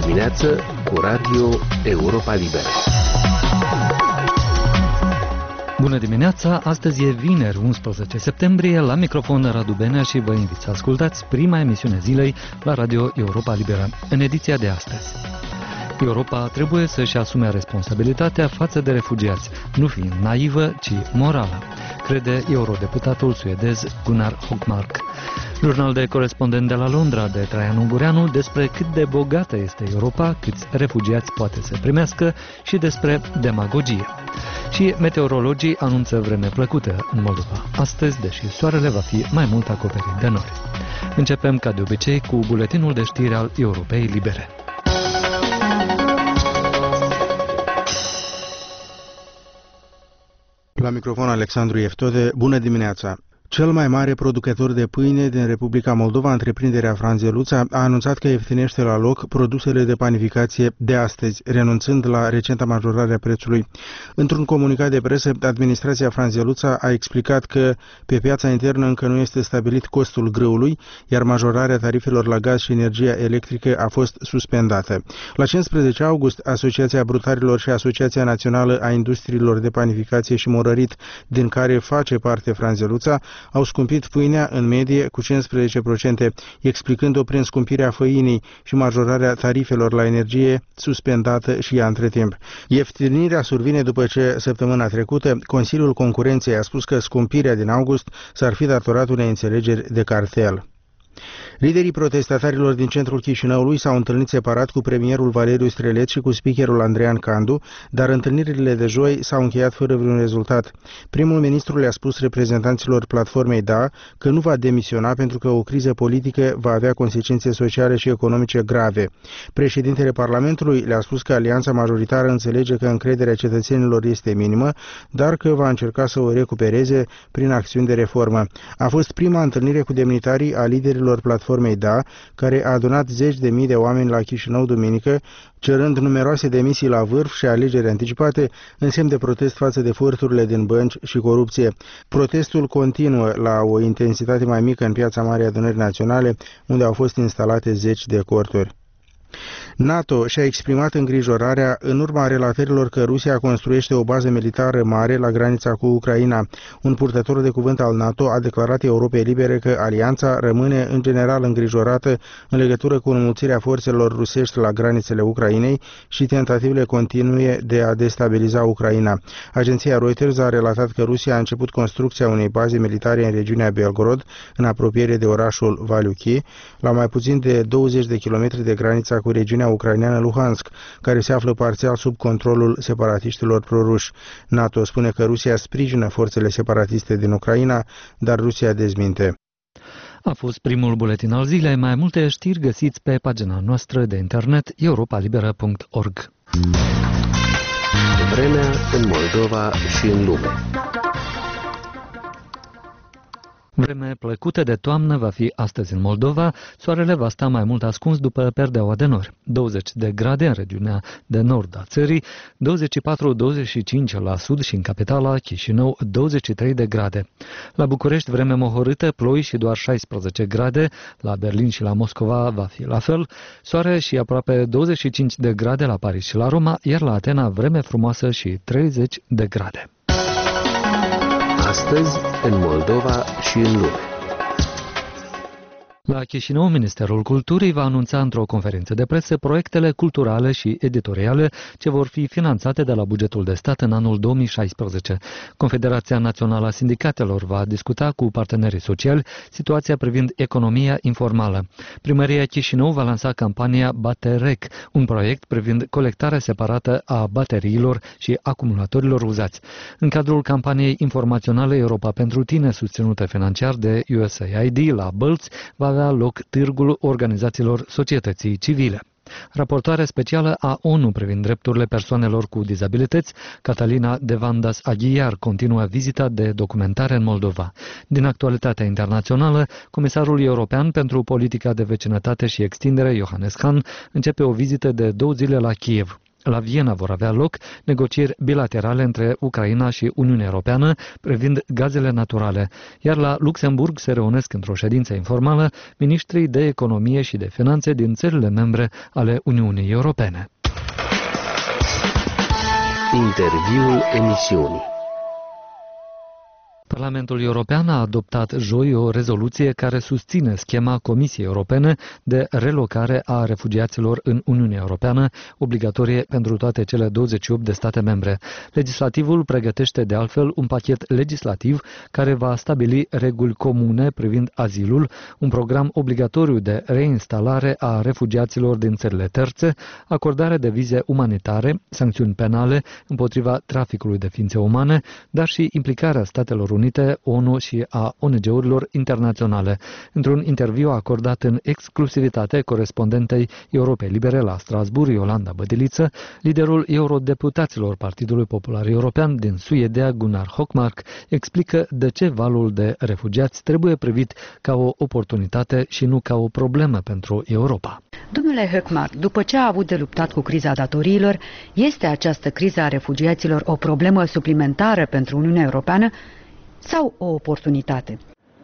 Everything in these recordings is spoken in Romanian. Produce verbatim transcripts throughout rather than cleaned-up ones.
dimineață cu Radio Europa Liberă. Bună dimineața! Astăzi e vineri, unsprezece septembrie, la microfon Radu Benea și vă invit să ascultați prima emisiune zilei la Radio Europa Liberă, în ediția de astăzi. Europa trebuie să-și asume responsabilitatea față de refugiați, nu fiind naivă, ci morală, crede eurodeputatul suedez Gunnar Hökmark. Jurnal de corespondent de la Londra de Traian Ungureanu despre cât de bogată este Europa, câți refugiați poate să primească și despre demagogie. Și meteorologii anunță vreme plăcută în Moldova. Astăzi, deși soarele va fi mai mult acoperit de nori. Începem ca de obicei cu buletinul de știri al Europei Libere. La microfon Alexandru Ieftode, bună dimineața! Cel mai mare producător de pâine din Republica Moldova, întreprinderea Franzeluța, a anunțat că ieftinește la loc produsele de panificație de astăzi, renunțând la recenta majorare a prețului. Într-un comunicat de presă, administrația Franzeluța a explicat că pe piața internă încă nu este stabilit costul grâului, iar majorarea tarifelor la gaz și energia electrică a fost suspendată. La cincisprezece august, Asociația Brutarilor și Asociația Națională a Industriilor de Panificație și Morărit, din care face parte Franzeluța, au scumpit pâinea în medie cu cincisprezece la sută, explicând-o prin scumpirea făinii și majorarea tarifelor la energie suspendată și ea între timp. Ieftinirea survine după ce, săptămâna trecută, Consiliul Concurenței a spus că scumpirea din august s-ar fi datorat unei înțelegeri de cartel. Liderii protestatarilor din centrul Chișinăului s-au întâlnit separat cu premierul Valeriu Strelet și cu speakerul Andrean Candu, dar întâlnirile de joi s-au încheiat fără vreun rezultat. Primul ministru le-a spus reprezentanților platformei D A că nu va demisiona pentru că o criză politică va avea consecințe sociale și economice grave. Președintele Parlamentului le-a spus că alianța majoritară înțelege că încrederea cetățenilor este minimă, dar că va încerca să o recupereze prin acțiuni de reformă. A fost prima întâlnire cu demnitarii a liderilor platformei D A, care a adunat zeci de mii de oameni la Chișinău duminică, cerând numeroase demisii la vârf și alegeri anticipate, în semn de protest față de furturile din bănci și corupție. Protestul continuă la o intensitate mai mică în Piața Marii Adunări Naționale, unde au fost instalate zeci de corturi. NATO și-a exprimat îngrijorarea în urma relatărilor că Rusia construiește o bază militară mare la granița cu Ucraina. Un purtător de cuvânt al NATO a declarat Europei Libere că alianța rămâne în general îngrijorată în legătură cu înmulțirea forțelor rusești la granițele Ucrainei și tentativele continue de a destabiliza Ucraina. Agenția Reuters a relatat că Rusia a început construcția unei baze militare în regiunea Belgorod, în apropiere de orașul Valiuchi, la mai puțin de douăzeci de kilometri de granița cu regiunea ucraineană Luhansk, care se află parțial sub controlul separatiștilor proruși. NATO spune că Rusia sprijină forțele separatiste din Ucraina, dar Rusia dezminte. A fost primul buletin al zilei. Mai multe știri găsiți pe pagina noastră de internet europa liberă punct org. Vremea în Moldova și în lume. Vreme plăcută de toamnă va fi astăzi în Moldova, soarele va sta mai mult ascuns după perdeaua de nori, douăzeci de grade în regiunea de nord a țării, douăzeci și patru - douăzeci și cinci la sud și în capitala Chișinău douăzeci și trei de grade. La București vreme mohorâtă, ploi și doar șaisprezece grade, la Berlin și la Moscova va fi la fel, soare și aproape douăzeci și cinci de grade la Paris și la Roma, iar la Atena vreme frumoasă și treizeci de grade. Astăzi, în Moldova și în lume. La Chișinău, Ministerul Culturii va anunța într-o conferință de presă proiectele culturale și editoriale ce vor fi finanțate de la bugetul de stat în anul două mii șaisprezece. Confederația Națională a Sindicatelor va discuta cu partenerii sociali situația privind economia informală. Primăria Chișinău va lansa campania Baterec, un proiect privind colectarea separată a bateriilor și acumulatorilor uzați. În cadrul campaniei informaționale Europa pentru Tine, susținută financiar de U S A I D la Bălți, va avea loc târgul organizațiilor societății civile. Raportoarea specială a ONU privind drepturile persoanelor cu dizabilități, Catalina de Vandas Aghiar, continuă vizita de documentare în Moldova. Din actualitatea internațională, Comisarul European pentru Politica de Vecinătate și Extindere, Johannes Hahn, începe o vizită de două zile la Kiev. La Viena vor avea loc negocieri bilaterale între Ucraina și Uniunea Europeană privind gazele naturale, iar la Luxemburg se reunesc într-o ședință informală ministrii de economie și de finanțe din țările membre ale Uniunii Europene. Interviul emisiunii. Parlamentul European a adoptat joi o rezoluție care susține schema Comisiei Europene de relocare a refugiaților în Uniunea Europeană, obligatorie pentru toate cele douăzeci și opt de state membre. Legislativul pregătește de altfel un pachet legislativ care va stabili reguli comune privind azilul, un program obligatoriu de reinstalare a refugiaților din țările terțe, acordare de vize umanitare, sancțiuni penale împotriva traficului de ființe umane, dar și implicarea Statelor Unite, ONU și a O N G-urilor internaționale. Într-un interviu acordat în exclusivitate corespondentei Europei Libere la Strasbourg, Iolanda Bădiliță, liderul eurodeputaților Partidului Popular European din Suedia, Gunnar Hökmark, explică de ce valul de refugiați trebuie privit ca o oportunitate și nu ca o problemă pentru Europa. Domnule Hökmark, după ce a avut de luptat cu criza datoriilor, este această criză a refugiaților o problemă suplimentară pentru Uniunea Europeană sau o oportunitate?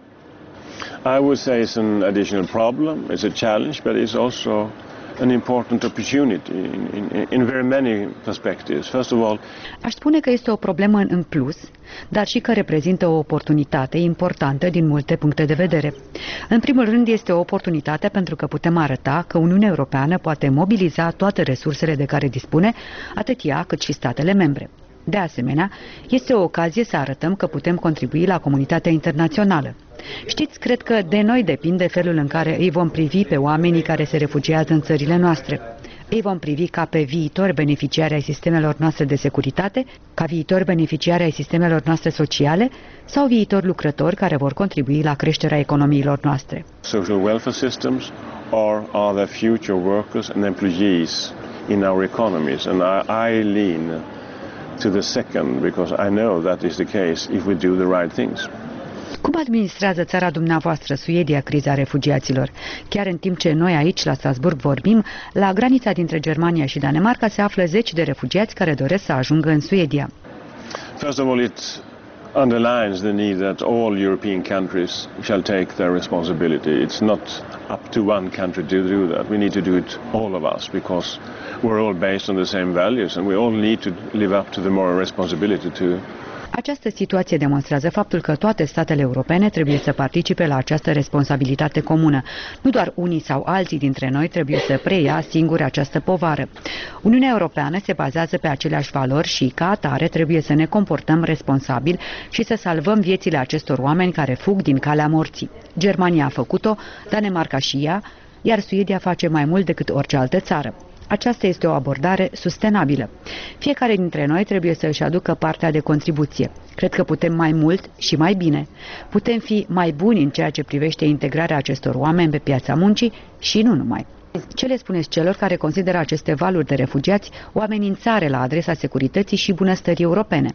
I would say it's an additional problem, it's a challenge, but it's also an important opportunity in, in, in very many perspectives. First of all, Aș spune că este o problemă în plus, dar și că reprezintă o oportunitate importantă din multe puncte de vedere. În primul rând, este o oportunitate pentru că putem arăta că Uniunea Europeană poate mobiliza toate resursele de care dispune, atât ea cât și statele membre. De asemenea, este o ocazie să arătăm că putem contribui la comunitatea internațională. Știți, cred că de noi depinde felul în care îi vom privi pe oamenii care se refugiază în țările noastre. Îi vom privi ca pe viitori beneficiari ai sistemelor noastre de securitate, ca viitori beneficiari ai sistemelor noastre sociale sau viitori lucrători care vor contribui la creșterea economiilor noastre. social welfare systems, or are there future workers and employees in our economies? And I, I lean to the second, because I know that is the case if we do the right things. Cum administrează țara dumneavoastră, Suedia, criza refugiaților? Chiar în timp ce noi aici, la Strasbourg, vorbim, la granița dintre Germania și Danemarca se află zeci de refugiați care doresc să ajungă în Suedia. First of all, it underlines the need that all European countries shall take their responsibility. It's not up to one country to do that. We need to do it all of us, because we're all based on the same values and we all need to live up to the moral responsibility to Această situație demonstrează faptul că toate statele europene trebuie să participe la această responsabilitate comună. Nu doar unii sau alții dintre noi trebuie să preia singuri această povară. Uniunea Europeană se bazează pe aceleași valori și, ca atare, trebuie să ne comportăm responsabil și să salvăm viețile acestor oameni care fug din calea morții. Germania a făcut-o, Danemarca și ea, iar Suedia face mai mult decât orice altă țară. Aceasta este o abordare sustenabilă. Fiecare dintre noi trebuie să își aducă partea de contribuție. Cred că putem mai mult și mai bine. Putem fi mai buni în ceea ce privește integrarea acestor oameni pe piața muncii și nu numai. Ce le spuneți celor care consideră aceste valuri de refugiați o amenințare la adresa securității și bunăstării europene?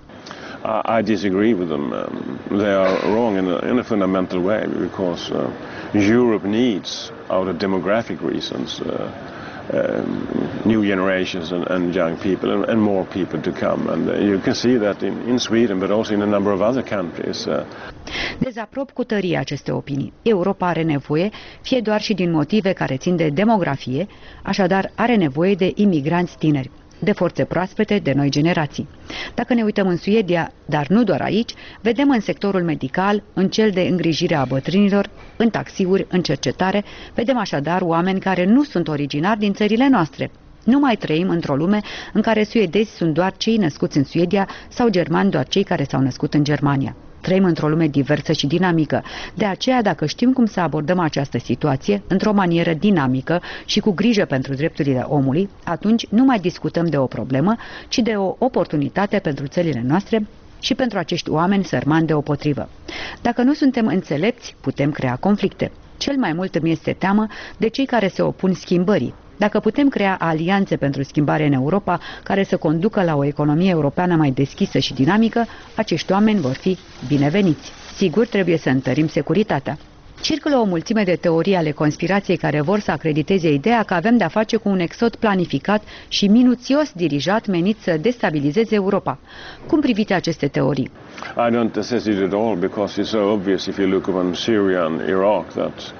I disagree with them. Um, they are wrong in a, in a fundamental way, because uh, Europe needs, out of demographic reasons, uh, uh, new generations and, and young people and, and more people to come. And uh, you can see that in, in Sweden, but also in a number of other countries. Uh. Dezaprob cu tărie aceste opinii. Europa are nevoie, fie doar și din motive care țin de demografie, așadar are nevoie de imigranți tineri, de forțe proaspete, de noi generații. Dacă ne uităm în Suedia, dar nu doar aici, vedem în sectorul medical, în cel de îngrijire a bătrânilor, în taxiuri, în cercetare, vedem așadar oameni care nu sunt originari din țările noastre. Nu mai trăim într-o lume în care suedezi sunt doar cei născuți în Suedia sau germani doar cei care s-au născut în Germania. Trăim într-o lume diversă și dinamică. De aceea, dacă știm cum să abordăm această situație, într-o manieră dinamică și cu grijă pentru drepturile omului, atunci nu mai discutăm de o problemă, ci de o oportunitate pentru țările noastre și pentru acești oameni sărmani deopotrivă. Dacă nu suntem înțelepți, putem crea conflicte. Cel mai mult îmi este teamă de cei care se opun schimbării. Dacă putem crea alianțe pentru schimbare în Europa care să conducă la o economie europeană mai deschisă și dinamică, acești oameni vor fi bineveniți. Sigur, trebuie să întărim securitatea. Circulă o mulțime de teorii ale conspirației care vor să acrediteze ideea că avem de-a face cu un exod planificat și minuțios dirijat menit să destabilizeze Europa. Cum priviți aceste teorii? I don't assess it at all because it's so obvious if you look upon Syria and Iraq that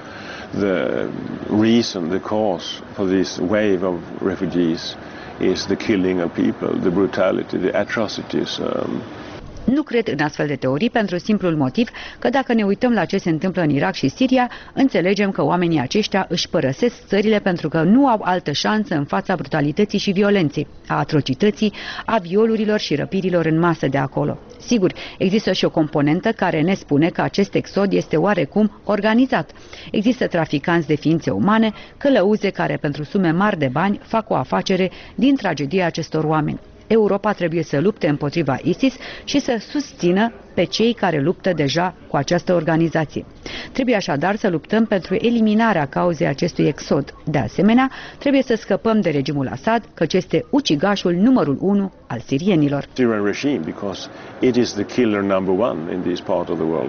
the reason, the cause for this wave of refugees is the killing of people, the brutality, the atrocities. Um, Nu cred în astfel de teorii pentru simplul motiv că dacă ne uităm la ce se întâmplă în Irak și Siria, înțelegem că oamenii aceștia își părăsesc țările pentru că nu au altă șansă în fața brutalității și violenței, a atrocității, a violurilor și răpirilor în masă de acolo. Sigur, există și o componentă care ne spune că acest exod este oarecum organizat. Există traficanți de ființe umane, călăuze care pentru sume mari de bani fac o afacere din tragedia acestor oameni. Europa trebuie să lupte împotriva ISIS și să susțină pe cei care luptă deja cu această organizație. Trebuie așadar să luptăm pentru eliminarea cauzei acestui exod. De asemenea, trebuie să scăpăm de regimul Assad, căci este ucigașul numărul unu al sirienilor. Syrian regime because it is the killer number one in this part of the world.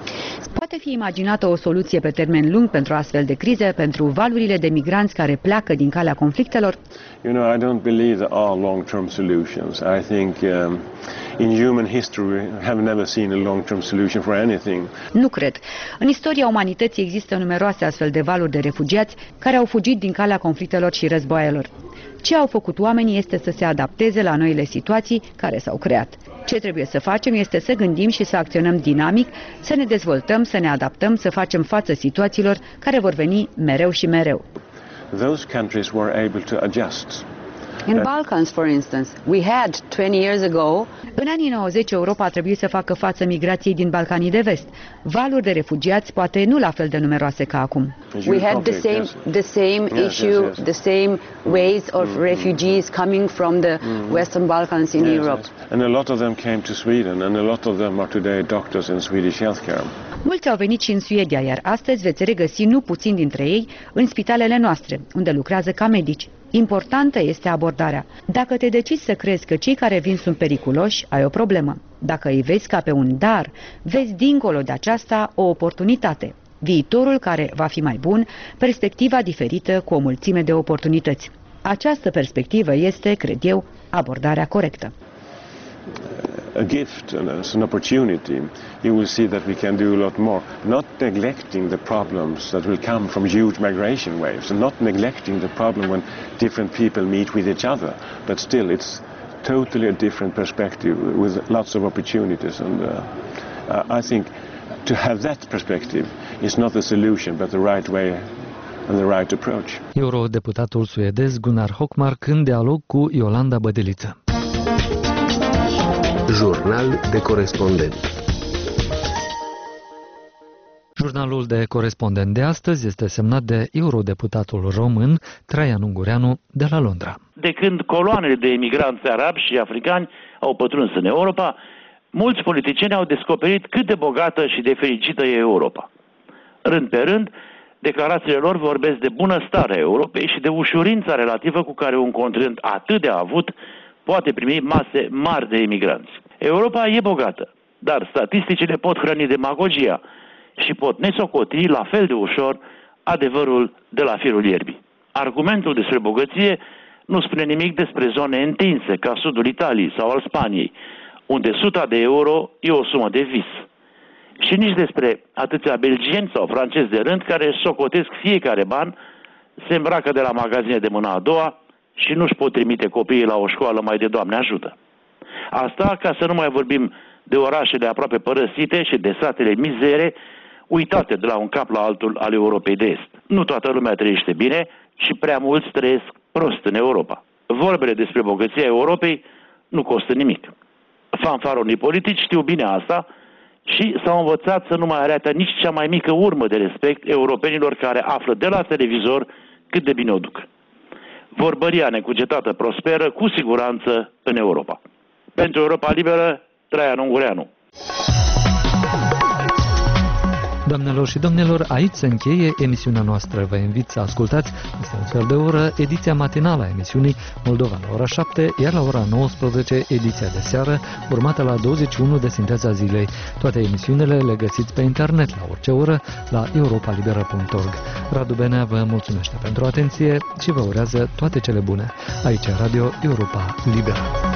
Poate fi imaginată o soluție pe termen lung pentru astfel de crize, pentru valurile de migranți care pleacă din calea conflictelor? You know, I don't believe there are long-term solutions. I think um, in human history we have never seen a long-term solution for anything. Nu cred. În istoria umanității există numeroase astfel de valuri de refugiați care au fugit din calea conflictelor și războaielor. Ce au făcut oamenii este să se adapteze la noile situații care s-au creat. Ce trebuie să facem este să gândim și să acționăm dinamic, să ne dezvoltăm, să ne adaptăm, să facem față situațiilor care vor veni mereu și mereu. Those countries were able to adjust. In Balkans, for instance, we had twenty years ago. În anii nouăzeci, Europa a trebuit să facă față migrației din Balcanii de Vest. Valuri de refugiați poate nu la fel de numeroase ca acum. We had the same, the same issue, the same waves of refugees coming from the Western Balkans in Europe. And a lot of them came to Sweden, and a lot of them are today doctors in Swedish healthcare. Mulți au venit și în Suedia, iar astăzi veți regăsi nu puțin dintre ei în spitalele noastre, unde lucrează ca medici. Importantă este abordarea. Dacă te decizi să crezi că cei care vin sunt periculoși, ai o problemă. Dacă îi vezi ca pe un dar, vezi dincolo de aceasta o oportunitate. Viitorul care va fi mai bun, perspectiva diferită cu o mulțime de oportunități. Această perspectivă este, cred eu, abordarea corectă. A gift and as an opportunity, you will see that we can do a lot more, not neglecting the problems that will come from huge migration waves, and not neglecting the problem when different people meet with each other, but still it's totally a different perspective with lots of opportunities, and uh, uh, I think to have that perspective is not the solution, but the right way and the right approach. Eurodeputatul suedez Gunnar Hökmark în dialog cu Iolanda Bădeliță. Jurnal de corespondent. Jurnalul de corespondent de astăzi este semnat de eurodeputatul român Traian Ungureanu de la Londra. De când coloanele de emigranți arabi și africani au pătruns în Europa, mulți politicieni au descoperit cât de bogată și de fericită e Europa. Rând pe rând, declarațiile lor vorbesc de bunăstarea Europei și de ușurința relativă cu care un continent atât de avut poate primi mase mari de emigranți. Europa e bogată, dar statisticile pot hrăni demagogia și pot nesocoti la fel de ușor adevărul de la firul ierbii. Argumentul despre bogăție nu spune nimic despre zone întinse, ca sudul Italiei sau al Spaniei, unde suta de euro e o sumă de vis. Și nici despre atâția belgieni sau francezi de rând care socotesc fiecare ban, se îmbracă de la magazine de mâna a doua și nu-și pot trimite copiii la o școală mai de Doamne ajută. Asta ca să nu mai vorbim de orașele aproape părăsite și de satele mizere, uitate de la un cap la altul al Europei de Est. Nu toată lumea trăiește bine și prea mulți trăiesc prost în Europa. Vorbele despre bogăția Europei nu costă nimic. Fanfaronii politici știu bine asta și s-au învățat să nu mai arate nici cea mai mică urmă de respect europenilor care află de la televizor cât de bine o duc. Vorbăria necugetată prosperă cu siguranță în Europa. Pentru Europa Liberă, Traian Ungureanu. Doamnelor și domnilor, aici se încheie emisiunea noastră. Vă invit să ascultați peste un sfert de oră ediția matinală a emisiunii Moldova la ora șapte, iar la ora nouăsprezece ediția de seară, urmată la douăzeci și unu de Sinteza Zilei. Toate emisiunile le găsiți pe internet la orice oră la europa liberă punct org. Radu Benea vă mulțumește pentru atenție și vă urează toate cele bune. Aici Radio Europa Liberă.